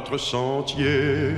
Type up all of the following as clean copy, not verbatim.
Notre sentier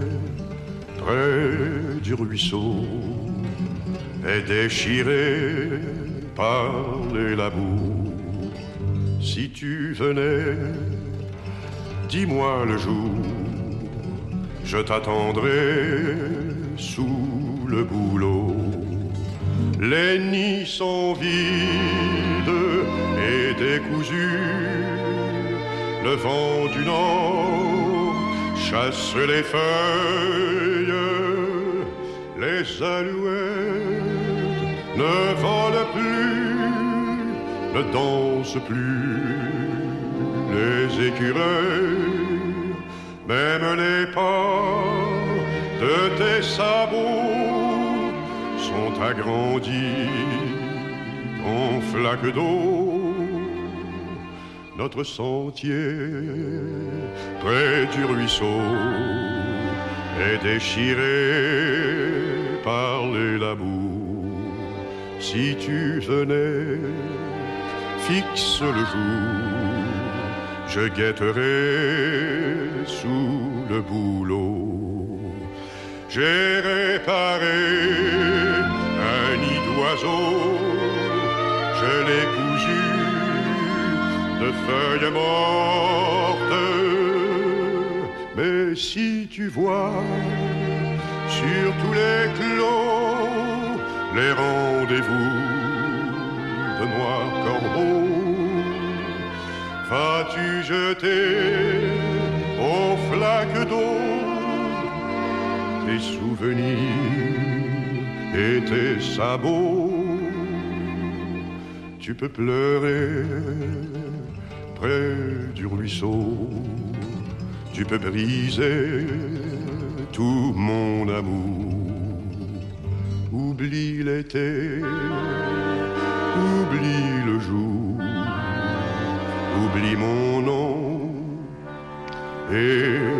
près du ruisseau est déchiré par les labours. Si tu venais, dis-moi le jour, je t'attendrai sous le bouleau. Les nids sont vides et décousus, le vent du nord chasse les feuilles, les alouettes ne volent plus, ne dansent plus, les écureuils, même les pas de tes sabots sont agrandis en flaques d'eau. Notre sentier près du ruisseau est déchiré par les labours. Si tu venais, fixe le jour, je guetterai sous le bouleau. J'ai réparé un nid d'oiseau, je l'ai cousu de feuilles mortes. Mais si tu vois sur tous les clos les rendez-vous de noirs corbeaux, vas-tu jeter aux flaques d'eau tes souvenirs et tes sabots? Tu peux pleurer près du ruisseau, tu peux briser tout mon amour. Oublie l'été, oublie le jour, oublie mon nom et